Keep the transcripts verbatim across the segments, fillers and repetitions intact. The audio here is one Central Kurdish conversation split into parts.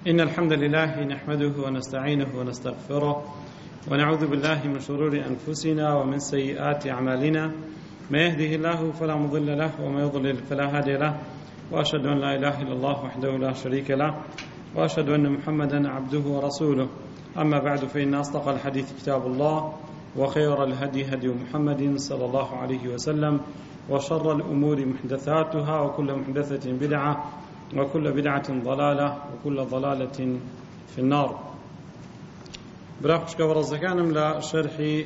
إن الحمد لله نحمده ونستعينه ونستغفره ونعوذ بالله من شرور أنفسنا ومن سيئات أعمالنا. ما يهده الله فلا مضل له وما يضلل فلا هادي له، وأشهد أن لا إله إلا الله وحده لا شريك له، وأشهد أن محمدا عبده ورسوله. أما بعد، فإن أصدق الحديث كتاب الله، وخير الهدي هدي محمد صلى الله عليه وسلم، وشر الأمور محدثاتها، وكل محدثة بدعة، وكل بدعة ضلالة، وكل ضلالة في النار. براخش كورزكانم لا شرح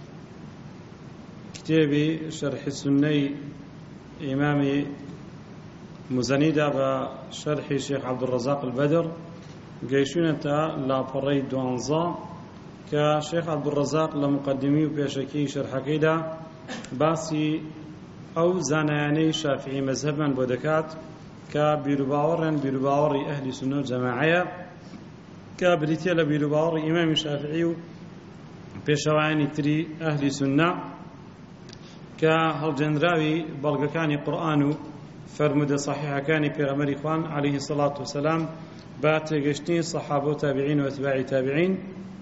كتابي شرح السني إمام مزنيدة بشرح الشيخ عبد الرزاق البدر قيشونة لا فري دوانزا كشيخ عبد الرزاق لمقدمي وبيشكي شرح كيدا باسي أو زانياني شافعي مذهبا بودكات كبيرباورن بيرباوري أهل سنة جماعية كبريتيا لبيرباوري إمام الشافعي بيشواني تري أهل سنة كهالجنراوي بلغكاني قرآن فرمد صحيحة كان بيغمر إخوان عليه الصلاة والسلام بات قشتين صحابة تابعين واتباع تابعين.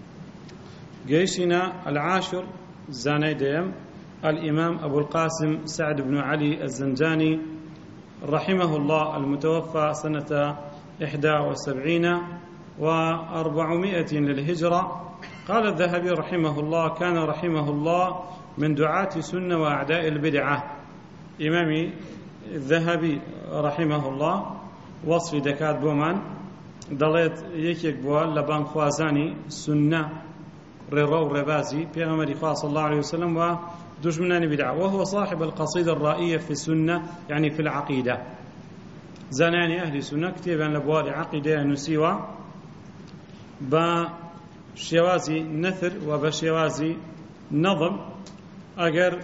قيشنا العاشر زاني ديم الإمام أبو القاسم سعد بن علي الزنجاني رحمه الله، المتوفى سنة إحدى وسبعين وأربعمائة للهجرة. قال الذهبي رحمه الله: كان رحمه الله من دعاة سنة وأعداء البدعة. إمامي الذهبي رحمه الله وصف دكات بومان دلت يكيك بوا لبان خوازاني سنة ريرو ربازي بيغمر صلى الله عليه وسلم ودشمنان بدعة، وهو صاحب القصيدة الرائية في السنة، يعني في العقيدة. زاناني أهل السنة كتابا لبوالي عقيدة نسيوا بشوازي نثر وبشوازي نظم. أجر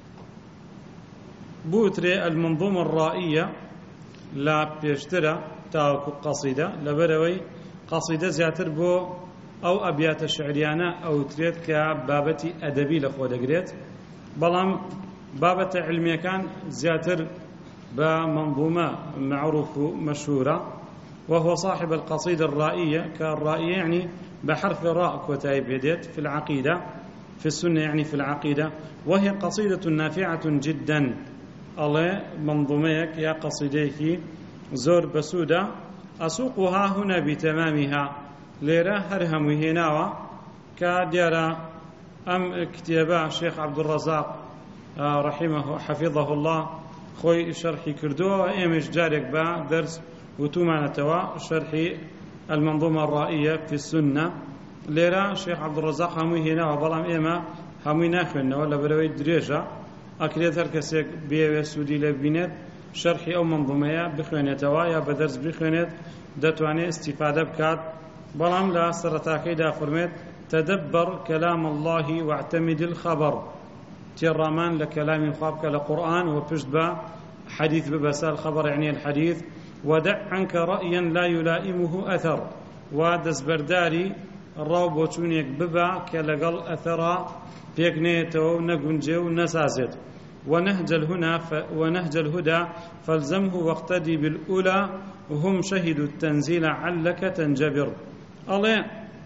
بوتري المنظومة الرائية لا بيشترى تاوكو قصيدة لبروي قصيدة زياتر بو أو أبيات الشعريانة أو تريد كبابتي أدبي لخود قريت، بلام بابة علمية كان زياتر بمنظومة معروف مشهورة. وهو صاحب القصيدة الرائية، كالرائية يعني بحرف راء كوتايب يديت في العقيدة في السنة، يعني في العقيدة. وهي قصيدة نافعة جدا. الله منظوميك يا قصيديك زور بسودة أسوقها هنا بتمامها ليرة هرهم هناوة كديرة أم كتابة الشيخ عبد الرزاق رحمه حفظه الله خوي شرحي كردوه وإيمش جارك با درس وتومانتوا شرحي المنظومة الرائية في السنة. ليرة الشيخ عبد الرزاق همي هنا وبلام إيما همي ناخونا ولا بروي دريجة أكريت هركسيك بيوي سودي لبينت شرحي أو منظومية بخوانيتوا يا بدرس بخوانيت دتواني استفادة بكات. بلام لا سرتاكي دا فرميت: تدبر كلام الله واعتمد الخبر. تيرامان لكلام خوابك لقرآن وبشت با حديث ببسال الخبر، يعني الحديث. ودع عنك رأيا لا يلائمه أثر. ودس برداري الروب وشونيك ببا كالقل أثرا بيكنيتو نقنجو نسازت. ونهج الهنا ف... ونهج الهدى فالزمه واقتدي بالأولى وهم شهدوا التنزيل علك تنجبر. الله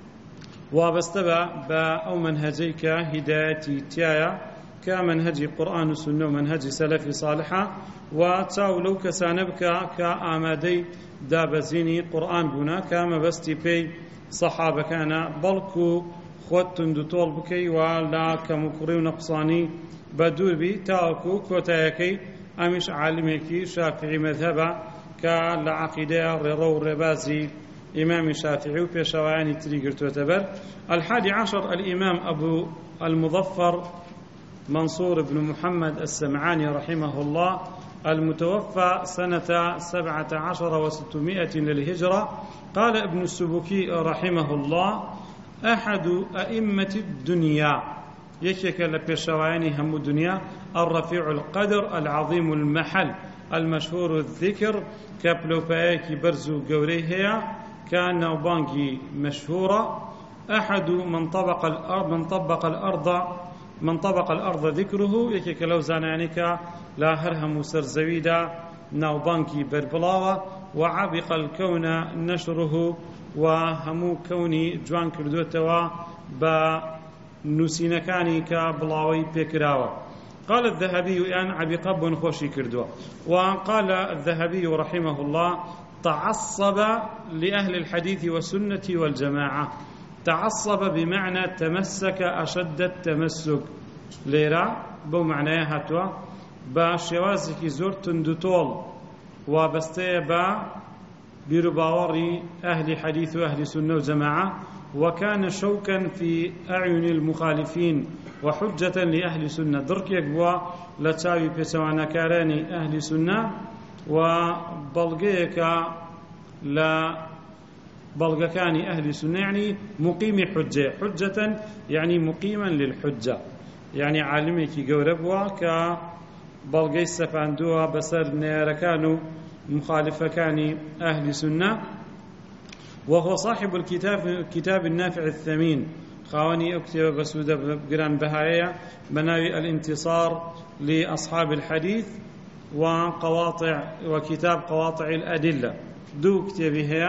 وابستبع با أو منهجيك هدايتي تيايا كمنهج قرآن السنة ومنهج سلف صالحة، وتاولو كسانبك كآمادي دابزيني قرآن بنا كما بستي بي صحابة كان بلكو خوتن دوتول بكي ولا كمكري ونقصاني بدور بي تاكو كوتايكي أمش عالميكي شافعي مذهبا كالعقيدة ريرو ربازي إمام الشافعي وبيشواني تريقر تعتبر. الحادي عشر الإمام أبو المظفر منصور بن محمد السمعاني رحمه الله، المتوفى سنة سبعة عشر وستمائة للهجرة. قال ابن السبكي رحمه الله: أحد أئمة الدنيا، يكيك لبيشواني هم الدنيا، الرفيع القدر العظيم المحل المشهور الذكر كابلو بايكي برزو قوريهيا كان نوبانجي مشهورة. أحد من طبق الأرض من طبق الأرض من طبق الأرض ذكره، يكيك لو زانانيك لا هرهم سرزويدا نوبانكي بربلاوة وعبق الكون نشره وهمو كوني جوان كردوتوا بنوسينكاني كبلاوي بكراوة. قال الذهبي يعني عبقب ونخوشي كردوا. وقال الذهبي رحمه الله تعصب لأهل الحديث والسنة والجماعة. تعصب بمعنى تمسك أشد التمسك ليرا بو معناها هاتوا بشوازك زور تندطول وبستي با برباوري أهل حديث وأهل سنة وجماعة، وكان شوكا في أعين المخالفين وحجة لأهل سنة. درك يقوى لتاوي بسوانا كاراني أهل سنة وبلغيك لا بلغكاني أهل سنة يعني مقيم حجة. حجة يعني مقيما للحجة، يعني عالمك قوربوا كبلغي السفاندوها بسر نيركانو مخالفة كان أهل سنة. وهو صاحب الكتاب كتاب النافع الثمين خاوني أكتب بسودة بقران بهاية بناوي الانتصار لأصحاب الحديث وقواطع وكتاب قواطع الأدلة. دو كتابي هي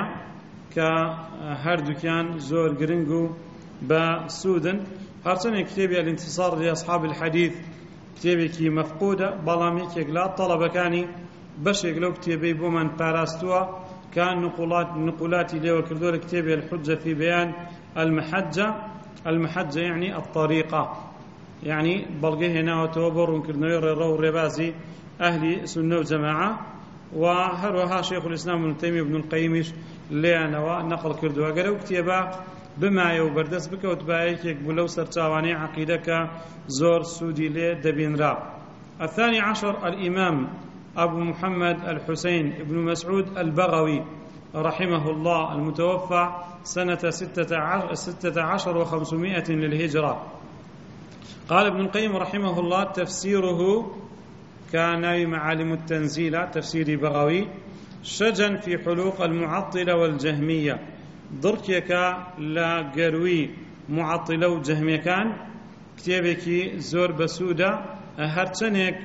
كهردو كان زور جرينجو بسودن. هرتني كتابي الانتصار لأصحاب الحديث كتابي كي مفقودة بلامي كيقلا طلبة كاني بشيك لو كتابي بومن باراستوا كان نقولات نقولات لي وكردول كتابي الحجة في بيان المحجة. المحجة يعني الطريقة، يعني بلغيه هنا وتوبر ونكرنوير رو ربازي أهل سنة وجماعة. وهروها شيخ الإسلام ابن تيمية ابن القيم لأنوا نقل كردوا قالوا كتابا بما يوبردس بك وتبايك يقبلوا سرتاواني عقيدك زور سودي لي دبين را. الثاني عشر الإمام أبو محمد الحسين بن مسعود البغوي رحمه الله المتوفى سنة ستة عشر وخمسمائة للهجرة. قال ابن القيم رحمه الله تفسيره كان معالم التنزيل تفسير بغوي شجن في حلوق المعطلة والجهمية. دركيك لا قروي معطلة وجهمية كان كتابك زور بسودة هرتنك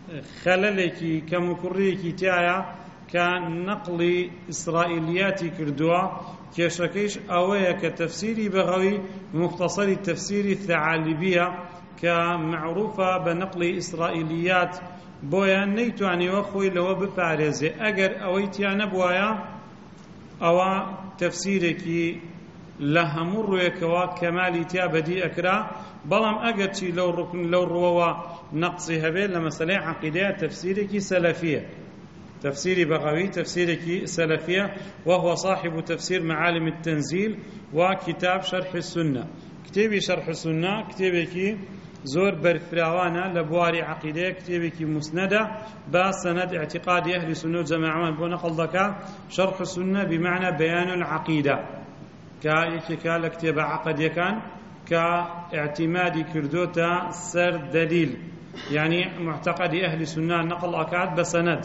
خللك كمكريك تايا كان نقل إسرائيلياتي كردوا كيشكيش أويا كتفسيري بغوي مختصر التفسير الثعالبية كمعروفة بنقل إسرائيليات بويا نيتواني وخوي لو بباريزي أجر أويتيا نبوايا أو تفسيرك لهمر يكوا كمالي تابدي أكرا بلام أجرتي لو ركن لو روا نقصي هبيل لمسألة عقيدة تفسيرك سلفية. تفسيري بغوي تفسيرك سلفية، وهو صاحب تفسير معالم التنزيل وكتاب شرح السنة. كتابي شرح السنة كتابك زور برفراوانا لبواري عقيدة كتابك مسندة بسند اعتقاد أهل السنة والجماعة بنقل ذكاء شرح السنة بمعنى بيان العقيدة كا كتاب عقد يكان كاعتماد كردوتا سر دليل، يعني معتقد أهل السنة نقل أكاد بسند.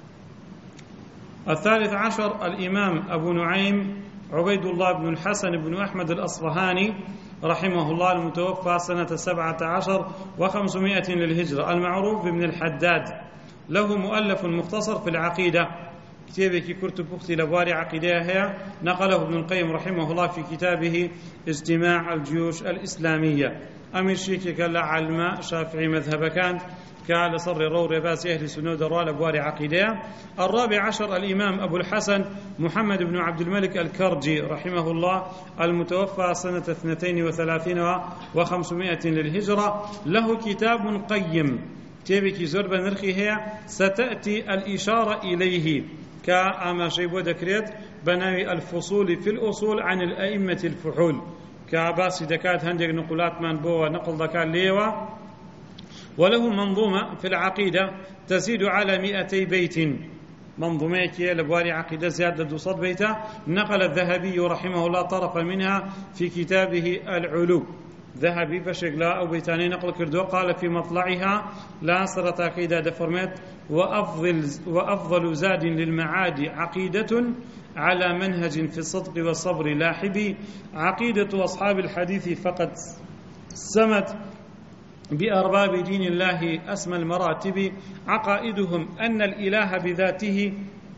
الثالث عشر الإمام أبو نعيم عبيد الله بن الحسن بن أحمد الأصفهاني رحمه الله المتوفى سنة سبعة عشر وخمسمائة للهجرة المعروف بابن الحداد. له مؤلف مختصر في العقيدة كتابك كرتب أختي لبواري عقيدة هي نقله ابن القيم رحمه الله في كتابه اجتماع الجيوش الإسلامية. أمير شيكي كلا علماء شافعي مذهب كان كال صر رو رباس أهل سنود روال بواري عقيدة. الرابع عشر الإمام أبو الحسن محمد بن عبد الملك الكرجي رحمه الله المتوفى سنة اثنتين وثلاثين وخمسمائة للهجرة. له كتاب قيم كتابك زرب نرخي هي ستأتي الإشارة إليه كأما شيبو دكريت بناوي الفصول في الأصول عن الأئمة الفحول كاباس دكات هندق نقولات من بو نقل ذكاء ليوا. وله منظومة في العقيدة تزيد على مئتي بيت منظومة كي لبواري عقيدة زيادة دوصد بيتا. نقل الذهبي رحمه الله طرفا منها في كتابه العلو. ذهبي بشكلا أو بيتاني نقل كردو قال في مطلعها لا سرت عقيدة دفرمت وأفضل, وأفضل زاد للمعاد عقيدة على منهج في الصدق والصبر لاحبي. عقيدة أصحاب الحديث فقد سمت بأرباب دين الله أسمى المراتب. عقائدهم أن الإله بذاته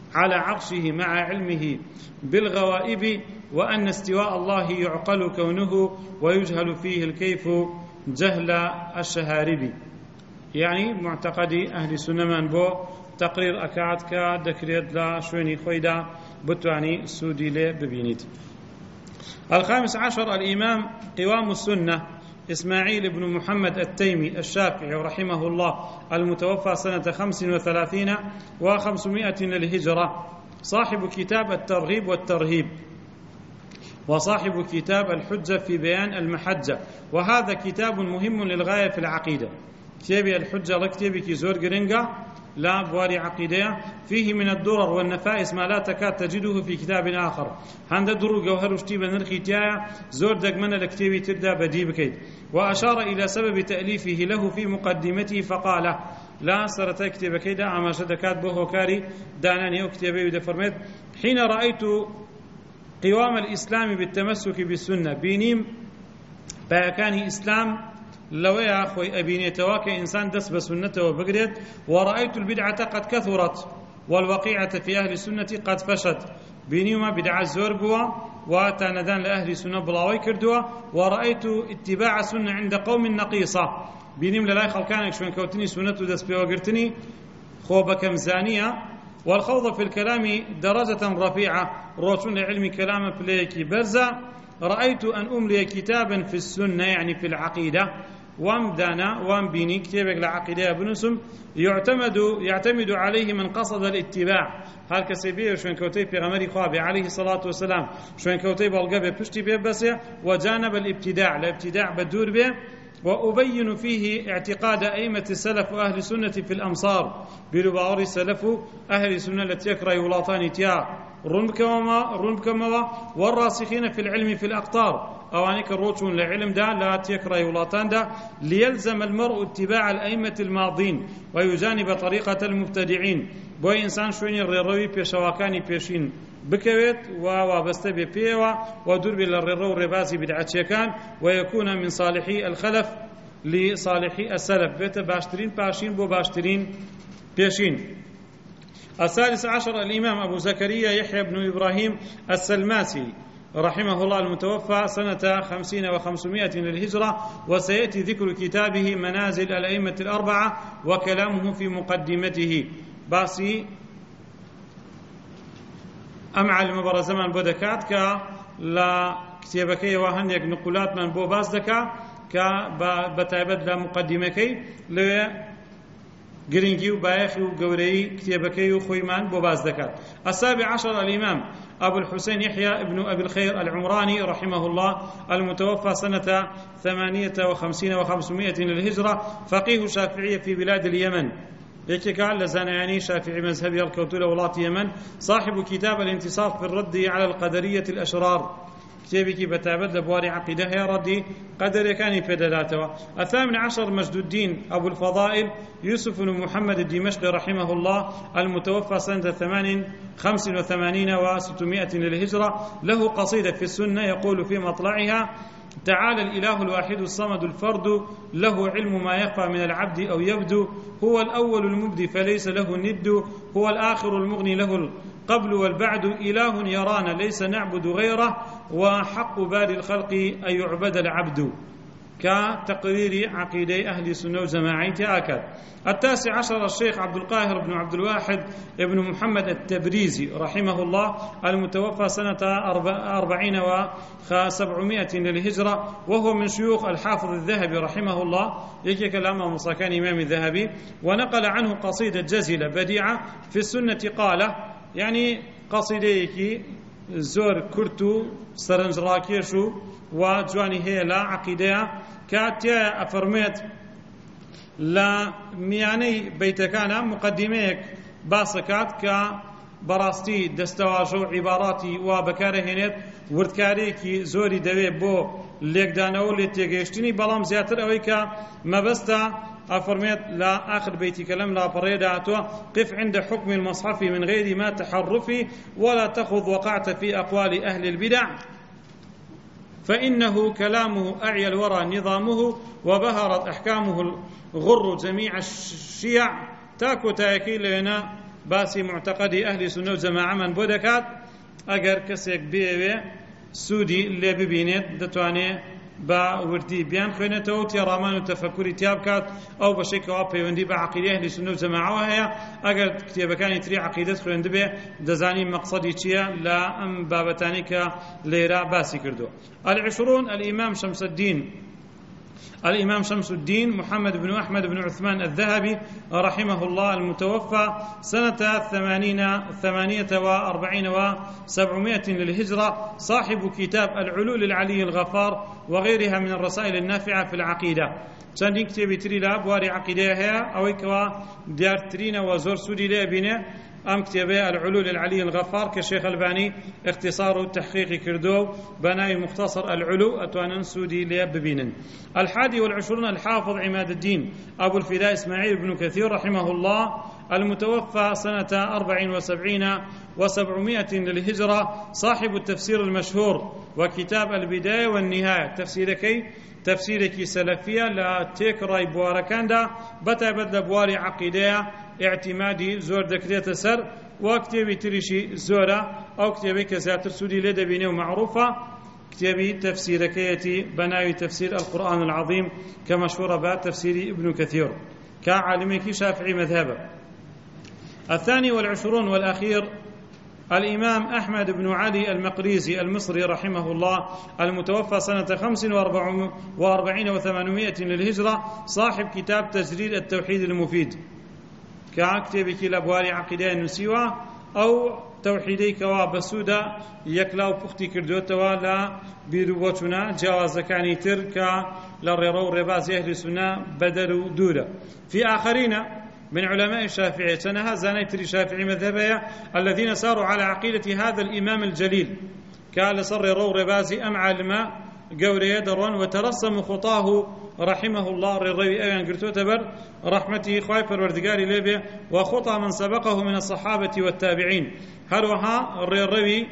على عرشه مع علمه بالغوائب، وأن استواء الله يعقل كونه ويجهل فيه الكيف جهل الشهارب. يعني معتقدي أهل السنة من بو تقرير أكاد كدكريت لا شويني خويدا بتواني سودي لي ببينيت. الخامس عشر الإمام قوام السنة إسماعيل بن محمد التيمي الشافعي رحمه الله، المتوفى سنة خمس وثلاثين وخمسمائة للهجرة، صاحب كتاب الترغيب والترهيب، وصاحب كتاب الحجة في بيان المحجة، وهذا كتاب مهم للغاية في العقيدة. كتاب الحجة لكتابك زور جرينجا لا بواري عقيدة، فيه من الدرر والنفائس ما لا تكاد تجده في كتاب آخر. عند درو جوهر وشتيب نرخي تيايا زور دقمنا لكتابي تبدأ بدي بكيد. وأشار إلى سبب تأليفه له في مقدمته فقال: لا سرت كتاب كيدا عما شدكات به كاري داناني وكتابي ودفرمت: حين رأيت قوام الإسلام بالتمسك بالسنة بينيم باكان إسلام لو يا أخوي أبيني تواكي إنسان دس بسنته وبقرد، ورأيت البدعة قد كثرت والوقيعة في أهل السنة قد فشت، بينيما بدعة الزور بوا وتاندان لأهل السنة بلاوي كردوا، ورأيت اتباع سنة عند قوم نقيصة، بينيم للاي خلقانك شوين كوتني سنة دس بيوغرتني خوبك مزانية، والخوض في الكلام درجة رفيعة روشون لعلم كلام بليكي برزة. رأيت أن أملي كتابا في السنة يعني في العقيدة، وامدانا وامبيني كتابك العقيدة بنسم يعتمد يعتمد عليه من قصد الاتباع. هل كسبيه شوين كوتي في غمري خوابي عليه الصلاة والسلام شوين كوتي بالقبة بشتي بيه بس وجانب الابتداع الابتداع بدور به. وأبين فيه اعتقاد أئمة السلف وأهل السنة في الأمصار بلباور السلف أهل السنة التي يكره يلاطان تيا رنبكما والراسخين في العلم في الأقطار أوانيك الروتون لعلم دا لا تيكرا يولاتان دا، ليلزم المرء اتباع الأئمة الماضين ويجانب طريقة المبتدعين. بوي إنسان شويني الريروي بيشواكاني بيشين بكويت ووابسته ببيوا ودور بالريرو الرباسي بدعتشيكان، ويكون من صالحي الخلف لصالحي السلف، بيت باشترين باشين بو باشترين بيشين. الثالث عشر الإمام أبو زكريا يحيى بن إبراهيم السلماسي رحمه الله، المتوفى سنة خمسين وخمسمائة للهجرة، وسيأتي ذكر كتابه منازل الأئمة الأربعة وكلامه في مقدمته. باسي أمع المبارا زمان بودكات كا لا كتابكي وهنيك نقولات من بو باس دكا كا بتعبد لا مقدمكي لو گرنگی و بايخي و قوري كتابكي و خويمان بوباز دكات. السابع عشر الإمام أبو الحسين يحيى ابن أبي الخير العمراني رحمه الله، المتوفى سنة ثمانية وخمسين وخمسمائة للهجرة، فقيه شافعي في بلاد اليمن، يكي قال لزانياني شافعي مذهبي الكوتولة ولاة يمن، صاحب كتاب الانتصاف في الرد على القدرية الأشرار، كتابك بتابد لبواري عقيدة هي ردي قدر كان في دلاته. الثامن عشر مجد الدين أبو الفضائل يوسف بن محمد الدمشقي رحمه الله، المتوفى سنة ثمان خمس وثمانين وستمائة للهجرة، له قصيدة في السنة يقول في مطلعها: تعالى الإله الواحد الصمد الفرد، له علم ما يخفى من العبد أو يبدو، هو الأول المبدي فليس له الند، هو الآخر المغني له القبل والبعد، إله يرانا ليس نعبد غيره، وحق باري الخلق أن يعبد العبد. كتقرير عقيدة أهل السنة وجماعة آكد. التاسع عشر الشيخ عبد القاهر بن عبد الواحد ابن محمد التبريزي رحمه الله، المتوفى سنة أربعين وسبعمائة للهجرة، وهو من شيوخ الحافظ الذهبي رحمه الله، يجي كلامه مصاكان إمام الذهبي، ونقل عنه قصيدة جزلة بديعة في السنة قال، يعني قصيدة زور كرتو سرنج راكيشو وجواني هي لا عقيدة كاتيا أفرميت لا مياني بيتكانا مقدميك باسكات كا براستي دستواجو عباراتي وبكارهنت وردكاريكي زوري دوي بو ليكدانو لتيجيشتني بلام زياتر اويكا مبستا أفرميت لا آخر بيتي كلام لا بريداتو: قف عند حكم المصحف من غير ما تحرفي، ولا تخذ وقعت في أقوال أهل البدع، فإنه كلامه أعيا الورى نظامه، وبهرت أحكامه الغر جميع الشيع. تاكو تاكي لنا باسی معتقدی ئەهلی سونە و جەماعەمان بۆ دەکات ئەگەر کەسێک بێوێ سوودی لێ ببینێت دەتوانێت بە وردی بیان خوێنێتەوە و تێڕامان و تەفەکوری تیا بکات ئەو بەشێکەوە پەیوەندی بە عەقیدەی ئەهلی سونە و جەماعەوە هەیە ئەگەر کتێبەکانی تری عەقیدەت خوێندبێ دەزانی مەقسەدی چییە لە ئەم بابەتانی کە لێرە باسی کردووە. العشرون الإمام شمس الدين الإمام شمس الدين محمد بن أحمد بن عثمان الذهبي رحمه الله المتوفى سنة ثمانين ثمانية وأربعين وسبعمائة للهجرة صاحب كتاب العلول العلي الغفار وغيرها من الرسائل النافعة في العقيدة. چەندین کتێبی تری لە بواری عەقیدەیە هەیە ئەوەی کەوا دیارترینە و زۆر سوودی لێ بینێ ئەم کتێبەیە العلول العلي الغفار کە شێخ ئەلبانی اختصار و تحقیقی کردو بناوی مختصر العلو ئەتوانن سوودی لێ ببینن. الحادي والعشرون الحافظ عماد الدين أبو الفداء إسماعيل بن كثير رحمه الله المتوفى سنة أربع وسبعين وسبعمائة للهجرة صاحب التفسير المشهور وكتاب البداية والنهاية تفسيركي تفسيركي سلفية لا تكراي بواركاندا بتابد لبواري عقيدة اعتمادي زور دكريت سر وكتابي تريشي زورا أو كتابي كزاتر سودي لدى بينه ومعروفة كتابي تفسيركيتي بناوي تفسير القرآن العظيم كمشهورة بعد تفسير ابن كثير كعالمي شافعي مذهبه. الثاني والعشرون والأخير الإمام أحمد بن علي المقريزي المصري رحمه الله المتوفى سنة خمس وأربعين وثمانمائة للهجرة صاحب كتاب تجريد التوحيد المفيد كاكتبك لبواري عقيدة نسيوة أو توحيدي كوا بسودا يكلاو بختي كردوتوا لا بيروبوتنا جواز كاني تركا للريرو رباز أهل السنة بدلوا دورة. في آخرين من علماء الشافعية سنها زانيتري شافعي مذهبية الذين ساروا على عقيدة هذا الإمام الجليل كال صر رو ربازي أم علماء قوري درون وترسم خطاه رحمه الله الرضي أيان قرتو تبر رحمته خوايفر وردقاري ليبيا وخطى من سبقه من الصحابة والتابعين هروها الرضي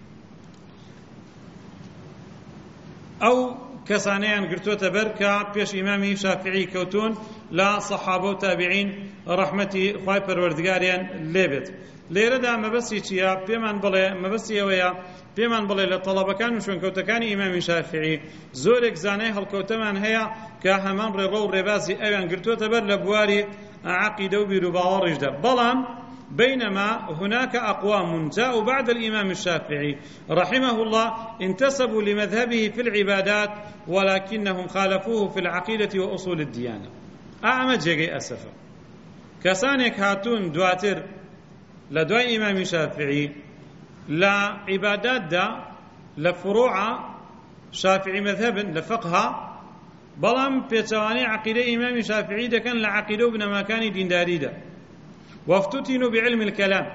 أو كسانيان قرتو تبر كبيش إمامي شافعي كوتون لا صحابة وتابعين رحمتي خوايفر وردقاريان ليبت ليردا مبسي چيا بيمان بڵێ مەبەستی ئەوەیە پێمان بڵێ لە تەڵەبەکان و شوێنکەوتەکانی ئیمامی شافعی زۆرێک زانای هەڵکەوتەمان هەیە کە هەمان ڕێڕە و ڕێبازی ئەویان گرتووەتە بەر لە بواری عەقیدە و بیر و باوەڕیشدا. بەڵام بينما هناك أقوام جاءوا بعد الإمام الشافعي رحمه الله انتسبوا لمذهبه في العبادات ولكنهم خالفوه في العقيدة وأصول الديانة. أعمى جيجي أسفا كسانك هاتون دواتر لدواء إمام شافعي لا عبادات دا لفروع شافعي مذهب لفقها بلام بيتواني عقيدة إمام شافعي دا كان لعقيدة ابن ما كان دين داري دا وافتتنوا بعلم الكلام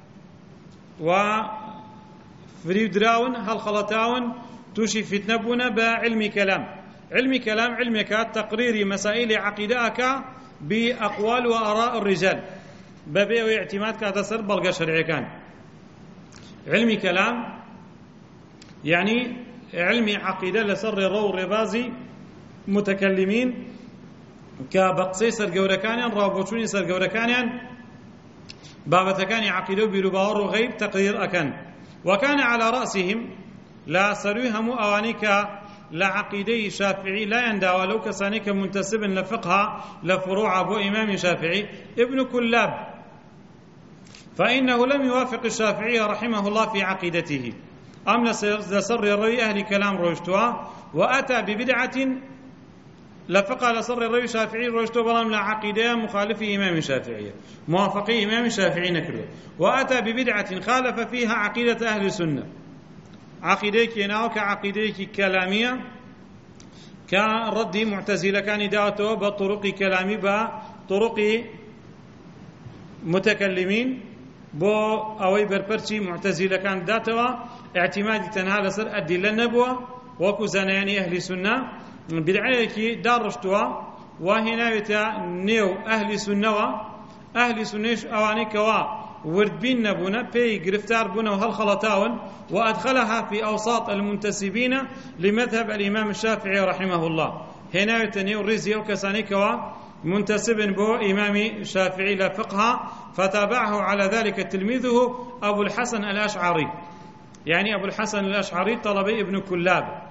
وفريد دراون هل خلطاون توشي فتنبونا بعلم كلام. علم كلام علمك تقرير مسائل عقيدتك بأقوال وآراء الرجال ببيع واعتماد كاتسر بلغة شرعي كان. علم كلام يعني علم عقيدة لسر رو ربازي متكلمين كبقصي سرقوركانيان رابوشوني سرقوركانيان بابتكاني عقيدة بيروباور وغيب تقرير أكن. وكان على رأسهم لا سرويهم أوانيك لا عقيدة شافعي لا يندى ولو كسانيك منتسب لفقها لفروع أبو إمام شافعي ابن كلاب فإنه لم يوافق الشافعي رحمه الله في عقيدته أم لسر الرأي أهل كلام روشتوا وأتى ببدعة لفقها لسر الرأي شافعي روشتوا بلام لا عقيدة مخالف إمام الشافعي موافقي إمام الشافعي نكره وأتى ببدعة خالف فيها عقيدة أهل السنة عقيدة كناو كعقيدة كلامية كرد معتزلة كان دعوته بطرق كلامي بطرق متكلمين بو أوي بربرشي معتزلة كان داتوا اعتمادي تنها لسر أدلة النبوة وكو زناني أهل السنة بدعيكي دارشتوا وهنا يتا نيو أهل سنة أهل سنة أواني كوا ورد بين نبونا بي گرفتار بونا وهالخلطاون وأدخلها في أوساط المنتسبين لمذهب الإمام الشافعي رحمه الله. هنا يتنيو ريزي وكساني كوا منتسب بو إمام شافعي لا فقه، فتابعه على ذلك تلميذه أبو الحسن الأشعري، يعني أبو الحسن الأشعري طلبي ابن كلاب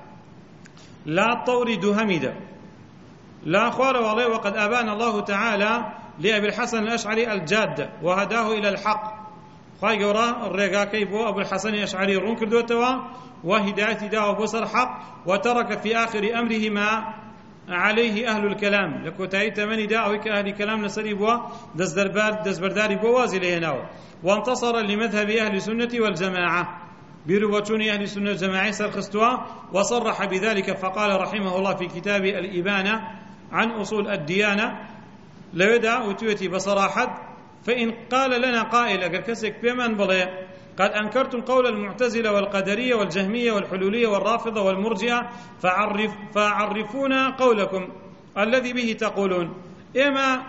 لا طور دهمد لا خوار والله، وقد أبان الله تعالى لأبي الحسن الأشعري الجادة وهداه إلى الحق. خواهي قورا الرقاكي بو أبو الحسن الأشعري رون كردوتوا وهداية داو بصر حق، وترك في آخر أمره ما عليه أهل الكلام لكوتاي تمني داوي كأهل كلام نسري بوا دزبرداري بوازي ليناو، وانتصر لمذهب أهل السنة والجماعة بروتون أهل السنة والجماعة سرخستوا، وصرح بذلك فقال رحمه الله في كتاب الإبانة عن أصول الديانة لودا وتوتي بصراحة: فإن قال لنا قائل أجر كسك بمن بلي قد أنكرتم قول المعتزلة والقدرية والجهمية والحلولية والرافضة والمرجئة فعرف فعرفونا قولكم الذي به تقولون. إما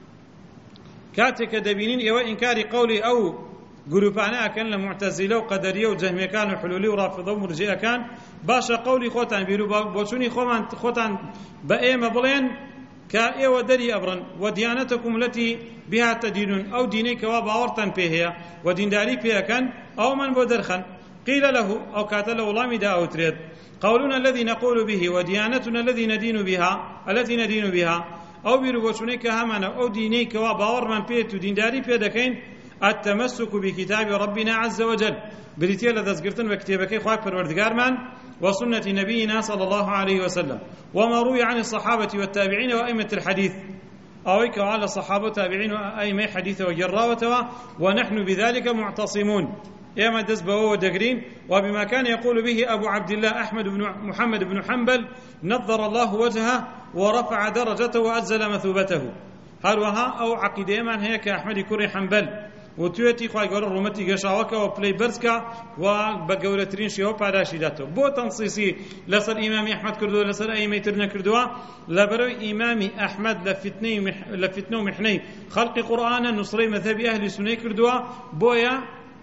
كاتك دبينين إيوا إنكار قولي أو جروبانا كان لمعتزلة وقدرية وجهمية كان وحلولية ورافضة ومرجئة كان باشا قولي خوتان بيرو بوشوني خوتان بأيما بلين كأي ودري أبرا وديانتكم التي بها تدينون أو دينيك وباورتان بها ودين داري بها كان أو من بدرخا. قيل له أو كاتل الله مدى أو تريد قولنا الذي نقول به وديانتنا الذي ندين بها التي ندين بها أو بروشونيك همنا أو دينيك وباور من بيت ودين داري بها دكين التمسك بكتاب ربنا عز وجل بريتيا لذذكرتن بكتابك خواه پروردگار من وسنة نبينا صلى الله عليه وسلم وما روي عن الصحابة والتابعين وأئمة الحديث أويك على الصحابة والتابعين وأئمة حديث وجراوة، ونحن بذلك معتصمون إما دزبه ودقرين وبما كان يقول به أبو عبد الله أحمد بن محمد بن حنبل نظر الله وجهه ورفع درجته وأجزل مثوبته. هل وها أو عقيدة من هيك أحمد كوري حنبل وتويتي خواهي قول الرومتي قشاوكا وبلاي برسكا وبقولترين شيو باراشيداتو بو تنصيصي لسر إمام أحمد كردو لسر أي ميترنا كردوا لبرو إمام أحمد لفتني مح لفتنو محني خلق قرآن نصري مذهب أهل سنة كردوا بويا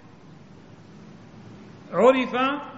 عرف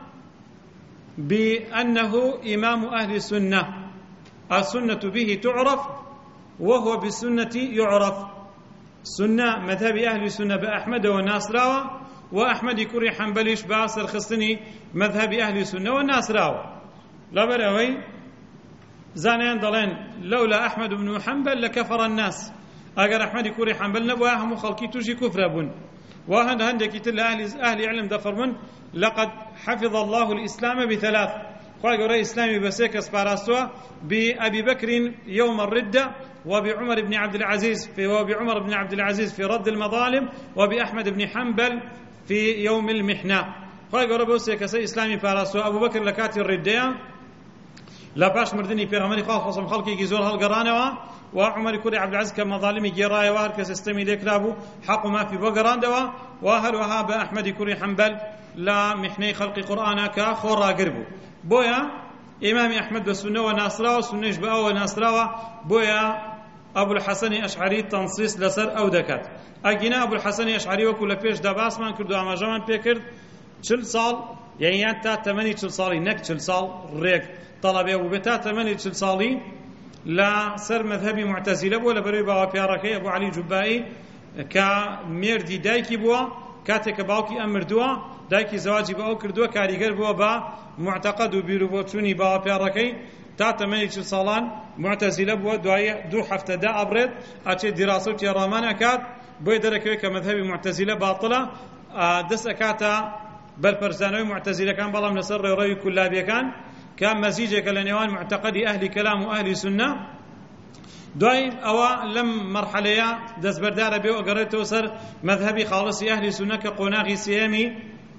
بأنه إمام أهل السنة، السنة به تعرف وهو بالسنة يعرف. سنة مذهب أهل السنة بأحمد والناصراوة، وأحمد كوري حنبليش باسر خصني مذهب أهل السنة والناصراوة. لبروي زانين ضلين لولا أحمد بن حنبل لكفر الناس. أجر أحمد كوري حنبل نبواه مخلقي تجي كفر بن وهند هندك تل أهل أهل علم دفر من لقد حفظ الله الإسلام بثلاث. قال قرأ إسلامي بسيك اسباراستوا بأبي بكر يوم الردة، وبعمر بن عبد العزيز في وبعمر بن عبد العزيز في رد المظالم، وبأحمد بن حنبل في يوم المحنة. قال قرأ بسيك إسلامي باراستوا أبو بكر لكاتي الردة لا باش مردني في غمري خاص خلقي جزور هالقرانوا، وعمر كوري عبد العزيز كمظالم جرايا وهر كسيستمي ذكرابو حق ما في بقران دوا، وهل وهاب أحمد كوري حنبل لا محني خلق قرآن كخورا قربو بويا إمام أحمد والسنة وناصرة والسنة جبأ وناصرة بويا أبو الحسن أشعري تنصيص لسر أو دكات أجينا أبو الحسن أشعري وكل فيش دباس من كردو أما جمان بيكرد شل صال يعني أنت تمني شل صالي نك شل صال ريك طلبي أبو بتا تمني شل صالي لا سر مذهبي معتزلة ولا بري بابا بياركي أبو علي جبائي كميردي دايكي بوا كاتك باوكي أمر دوا دايكي زواجي باو كردوا كاريگر بوا با معتقد وبيروبوتوني بابا بياركي تا تمني شل صالان معتزلة بوا دواي دو حفتة دا أبرد أتي دراسة تيرامان أكاد بوي دركوي كمذهبي معتزلة باطلة دس أكاتا بل فرزانوي معتزلة كان بلا من سر رأي كلابي كان كان مزيجك لنيوان معتقد أهل كلام وأهل سنة دايم أو لم مرحلة دس بردار بيو أقرأت وصر مذهبي خالص أهل سنة كقناغي سيامي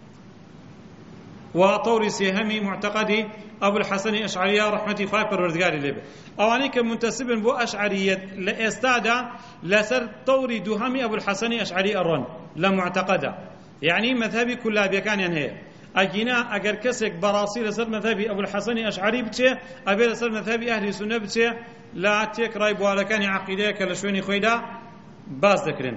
وطوري سيهمي معتقدي أبو الحسن أشعرية رحمتي خايف الوردقاري لبه أواني كمنتسب بو أشعرية لإستادة لسر طوري دهمي أبو الحسن أشعري الرن لمعتقده يعني مذهبي كلها بيكان ينهي أجينا أجر كسك براسي لسر مذهبي أبو الحسن أشعري بتشي أبي لسر مذهبي أهل السنة بتشي لا تيك رايب ولا كان عقيدة كلشوني خويدا باز ذكرن.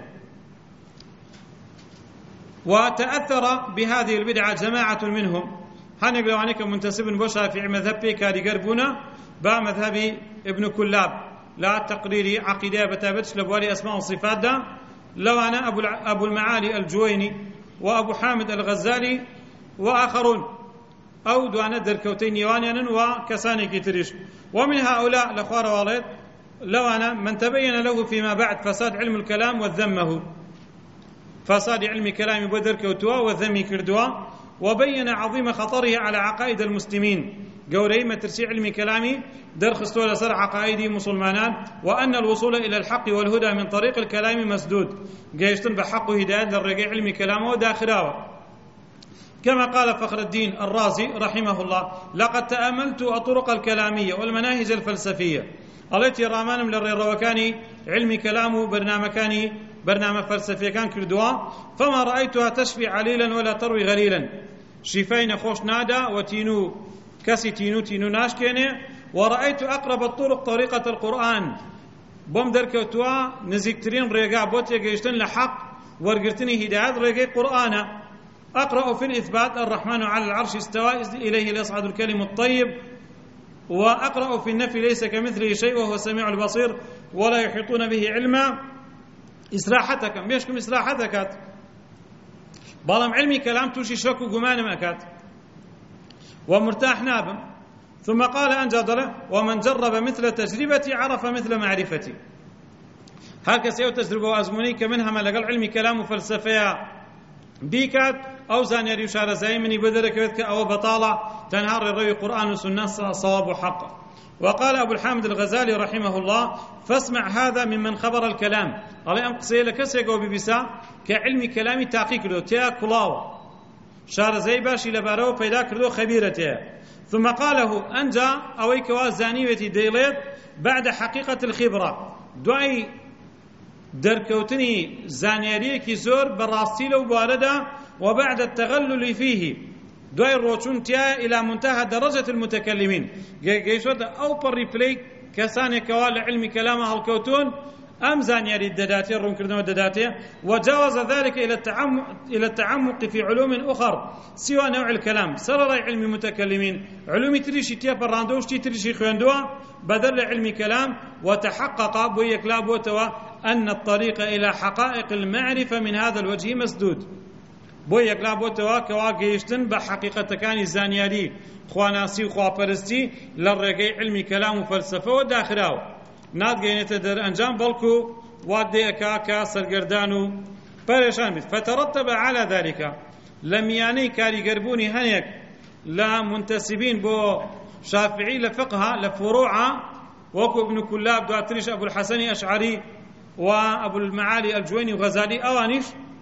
وتأثر بهذه البدعة جماعة منهم هنقول عنك منتسب بو شافعي مذهبي كاري قربونا با مذهبي ابن كلاب لا تقريري عقيدة بتابتش لبوالي أسماء وصفات دا لو أنا أبو, أبو المعالي الجويني وأبو حامد الغزالي وآخرون أو دوانا دركوتين يوانيا وكساني كتريش. ومن هؤلاء الأخوار والد لو أنا من تبين له فيما بعد فساد علم الكلام وذمه، فساد علم كلام بدركوتوا وذمي كردوا، وبين عظيم خطره على عقائد المسلمين قوري ما ترسي علم كلامي درخستوا لسر عقائد مسلمان، وأن الوصول إلى الحق والهدى من طريق الكلام مسدود قيشتن بحق هداية للرقيع علم كلامه داخلاوه. كما قال فخر الدين الرازي رحمه الله: لقد تأملت الطرق الكلامية والمناهج الفلسفية التي رامان للروكاني علم كلامه برنامكاني برنامج فلسفي كان كردوا، فما رأيتها تشفي عليلا ولا تروي غليلا. شفين خوش نادا وتينو كسي تينو تينو ناشكيني. ورأيت أقرب الطرق طريقة القرآن بوم دركوتوا نزيكترين ريقا بوتي قيشتن لحق ورقرتني هدايات ريقا قرآن. أقرأ في الإثبات: الرحمن على العرش استوى إليه ليصعد الكلم الطيب. وأقرأ في النفي: ليس كمثله شيء وهو السميع البصير ولا يحيطون به علما. إسراحتك بيشكم إسراحتك بلام علمي كلام توشي شك وقمان مأكات ومرتاح نابم. ثم قال أنجد: ومن جرب مثل تجربتي عرف مثل معرفتي. هكذا سيو تجربة أزمونيك منها ما لقل علمي كلام وفلسفيا بيكات أو زانيري وشار زايمني بدرك أو بطالة تنهار الروي قرآن وسنة صواب وحق. وقال أبو الحامد الغزالي رحمه الله: فاسمع هذا ممن خبر الكلام. الله أمقصي لك سيقو ببسا كعلم كلامي تحقيق له تيا كلاوة شار زي باشي لبارو فيدا كردو خبيرته. ثم قاله أنجا أويك وازانيوتي ديليت بعد حقيقة الخبرة دعي دركوتني زانيريكي زور براستي لو باردا، وبعد التغلل فيه دعي الروتون تيا إلى منتهى درجة المتكلمين جيشوت أو بريبلي كساني كوال علم كلامه الكوتون أم زانيري الدداتي الرون كردنا الدداتي. وجاوز ذلك إلى التعمق إلى التعمق في علوم أخر سوى نوع الكلام. سرر علم متكلمين علوم تريشي تيا براندوش تي تريشي خيندوا بدل علم كلام، وتحقق بويك لا بوتوا أن الطريق إلى حقائق المعرفة من هذا الوجه مسدود. بويك لا بوتوا كواقيشتن بحقيقة كان زانياري خواناسي وخواپرستي للرقي علم كلام وفلسفة وداخلاو نادقينة در أنجام بلكو وادي أكاكا سرقردانو بريشان بيت. فترتب على ذلك لمياني كاري قربوني هنيك لا منتسبين بو شافعي لفقها لفروعة وكو ابن كلاب دواتريش أبو الحسن أشعري وأبو المعالي الجويني وغزالي أوانيش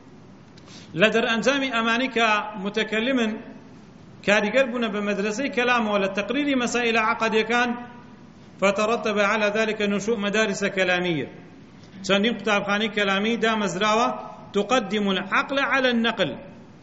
لدر أنجام أمانيك متكلم كاري قربنا بمدرسي كلامه ولا تقرير مسائل عقد كان. فترتب على ذلك نشوء مدارس كلامية شندين كتابخاني كلامي دا مزراوة تقدم العقل على النقل.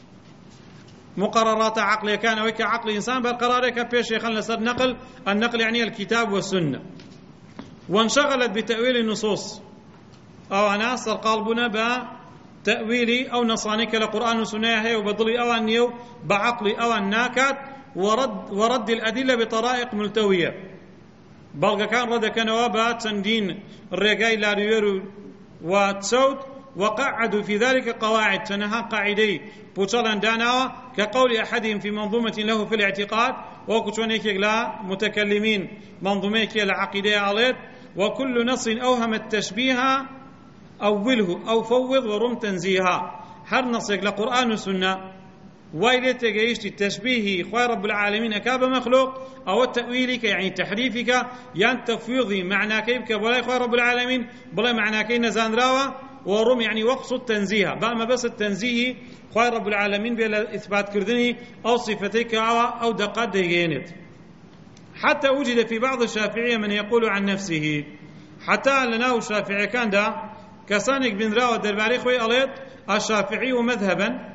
مقررات عقلية كان ويك عقل إنسان بالقرارك بيش يخلنا صار نقل. النقل يعني الكتاب والسنة. وانشغلت بتأويل النصوص أو عناصر قلبنا بتأويل أو نصانيك لقرآن وسنة هي وبضلي أو النيو بعقل أو الناكات ورد, ورد الأدلة بطرائق ملتوية. بلغ كان رد كنوابا تندين الرقاي لاريورو وتسود وقعدوا في ذلك قواعد تنها قاعدي بوصلان داناوا كقول أحدهم في منظومة له في الاعتقاد وكتونيك لا متكلمين منظوميك العقيدة عليه: وكل نص أوهم التشبيه أوله أو فوض ورم تنزيها. هر نصك لقرآن والسنة وايلت جيشت التشبيه خوي رب العالمين أكاب مخلوق أو تأويلك يعني تحريفك يعني تفويضي معنى كيف ولا خوي رب العالمين بلا معنى كي نزان راوة ورم يعني وقص التنزيه بقى بس التنزيه خوي رب العالمين بلا إثبات كردني أو صفتك أو دقات ديجينت. حتى وجد في بعض الشافعية من يقول عن نفسه حتى لنا الشافعي كان دا كسانك بن راوة درباري خوي أليت الشافعي مذهبا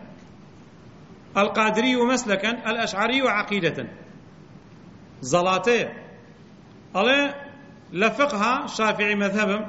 القادري مسلكا الأشعري عقيدة زلاتي ألا لفقها شافعي مذهبا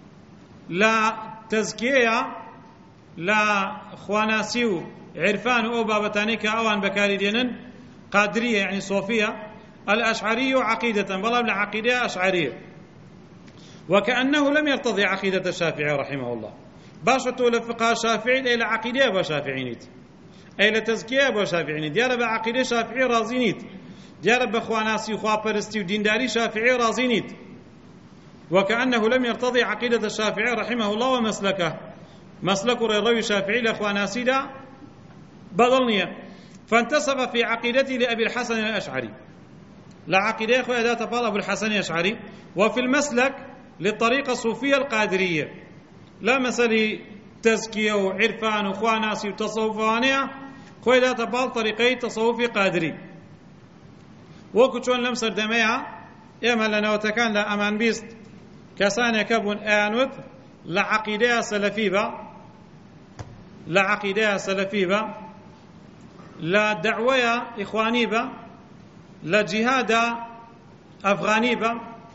لا تزكية لا خواناسيو عرفان أو بابتانيك أوان بكاري دينن قادرية يعني صوفية. الأشعري عقيدة بلا من عقيدة أشعرية. وكأنه لم يرتضي عقيدة الشافعي رحمه الله. باشا لفقه الشافعي إلى عقيدة أبو شافعي نيت، أي لتزكية أبو شافعي نيت، ديار بعقيدة شافعي رازي نيت، ديار بخواناسي وخوا برستي ودينداري شافعي رازي نيت. وكأنه لم يرتضي عقيدة الشافعي رحمه الله ومسلكه، مسلك الروي شافعي لأخواناسي دا بضلنية، فانتسب في عقيدته لأبي الحسن الأشعري، لا عقيدة أخوة ذات فال أبو الحسن الأشعري، وفي المسلك للطريقة الصوفية القادرية، لا مسألة تزكية وعرفان وخواناسي وتصوف وانية، خوي ذات فال طريقي تصوفي قادري. وكتشون لم سردميها إما لنا وتكان لا أمان بيست كسان كبون آنوت لعقيدة سلفيبة، لعقيدة سلفيبة، لا دعوة إخوانيبة، لا جهاد أفغانيبة،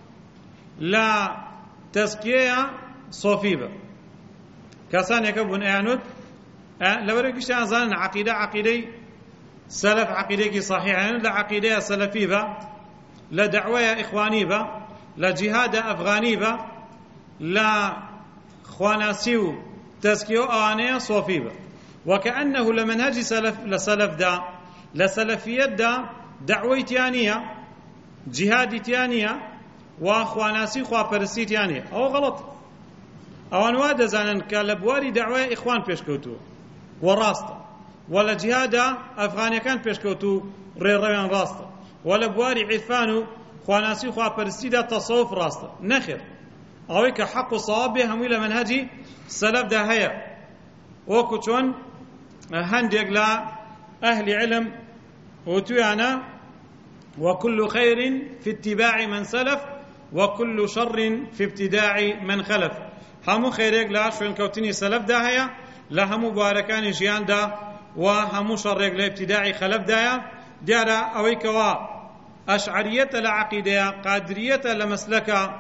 لا تزكية صوفيبة، كسان يكبون آنوت لو ركشت أنزان عقيدة عقيدة سلف عقيدة صحيحة، لا عقيدة سلفيبة، لا دعوة إخوانيبة، لا جهاد أفغانيبة، لا خواناسيو تزكيو آنية صوفيبة. وكأنه لمنهج سلف لسلف دا لسلفية دا دعوة تيانية جهاد تيانية وخواناسي خوابرسي تيانية، أو غلط أو أنواد زانن كالبواري دعوة إخوان بيشكوتو وراسطة، ولا جهاد أفغانيا كان بيشكوتو ريروان راسطة، ولا بواري عرفانو خواناسي خوابرسي دا تصوف راسطة نخر، أويك حق الصواب هم إلى منهج السلف ده هيا. وكتون هندق لا أهل علم وتيانا وكل خير في اتباع من سلف وكل شر في ابتداع من خلف، همو خيرك لا شون كوتني سلف ده هيا، لا همو باركان جيان ده وهمو شرك لا ابتداع خلف ده ديارا أويك وا أشعرية لعقيدة قادرية لمسلكة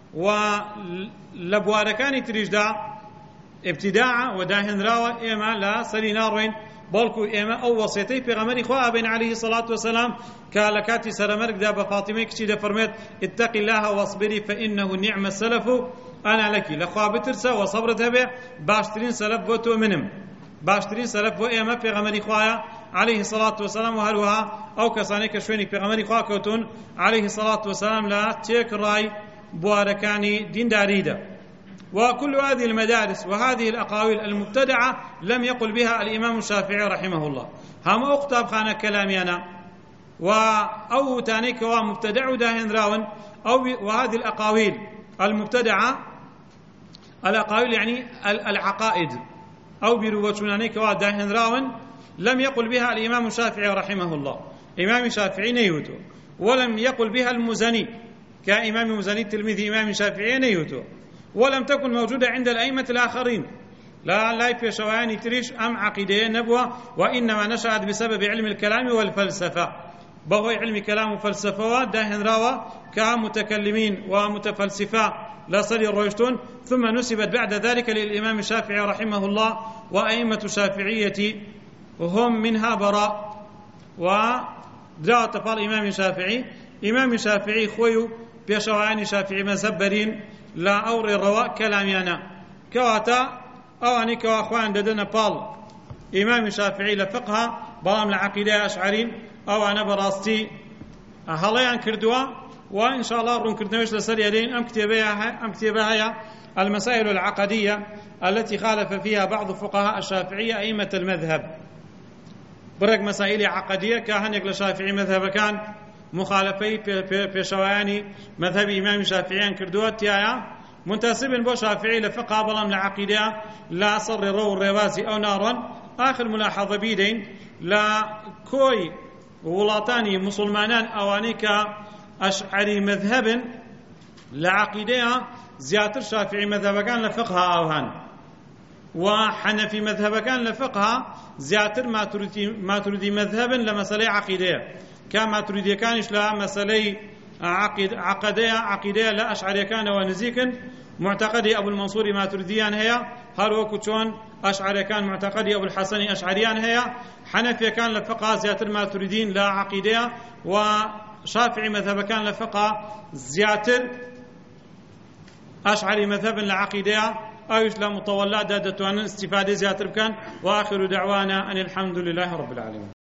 ولبواركان تريجدا ابتداع وداهن راوة إما لا سري ناروين بلكو إما أو وصيتي في غمري خواه بين عليه الصلاة والسلام كالكاتي سرمرك دا بفاطمة كشي دا فرميت اتق الله واصبري فإنه نعم السلف أنا لك لخواه بترسى وصبرتها به باشترين سلف بوتو منهم، باشترين سلف بو إما في غمري خواه عليه الصلاة والسلام وهلوها أو كساني كشويني في غمري خواه كوتون عليه الصلاة والسلام لا تيك راي بواركاني دين داريدا. وكل هذه المدارس وهذه الأقاويل المبتدعة لم يقل بها الإمام الشافعي رحمه الله، هم أكتب خانة كلامي أنا أو تانيك ومبتدع داهن راون أو وهذه الأقاويل المبتدعة الأقاويل يعني العقائد أو بروتشونانيك وداهن راون لم يقل بها الإمام الشافعي رحمه الله، إمام الشافعي نيوتو، ولم يقل بها المزني كإمام مزني تلميذ إمام الشافعي نيوتو، ولم تكن موجودة عند الأئمة الآخرين، لا لا في شواني تريش أم عقيدة نبوة، وإنما نشأت بسبب علم الكلام والفلسفة، بهو علم كلام وفلسفة داهن راوة كمتكلمين ومتفلسفة لا صلي الرويشتون، ثم نسبت بعد ذلك للإمام الشافعي رحمه الله، وأئمة الشافعية وهم منها براء. ودرا تفال إمام الشافعي، إمام الشافعي خويو بيشواني شافعي مزبرين لا أوري الرواء كلاميانا كواتا أواني كواخوان ددنا بال إمام الشافعي لفقها بلام العقيدة أشعرين أو أنا براستي هلايان كردوا، وإن شاء الله رون كردناوش لسري يدين أم كتابها أم كتابها المسائل العقدية التي خالف فيها بعض فقهاء الشافعية أئمة المذهب، برق مسائل عقدية كهنيك للشافعي مذهب كان مخالفي في شواني مذهب إمام الشافعي كردوات تيايا منتسب بو شافعي لفقه بلام العقيدة لا صر رو الرواسي أو نارا. آخر ملاحظة بيدين لا كوي ولاتاني مسلمانان أوانيك أشعري مذهب لعقيدة زياتر شافعي مذهب كان لفقها أوهان، وحنفي مذهب كان لفقها زياتر ما تريدي مذهب لمسألة عقيدة، كما تريد كانش لا مسألة عقيد عقدية عقيدة لا أشعري كان ونزيكن معتقدي أبو المنصور ما تريديان هي هل وكتشون أشعري كان معتقدي أبو الحسن أشعريان هي، حنفي كان لفقه زياتر ما تريدين لا عقيدة، وشافعي مذهب كان لفقه زياتر أشعري مذهبا لعقيدة أوش لا مطولات داتوان استفادة زياتر بكان. وآخر دعوانا أن الحمد لله رب العالمين.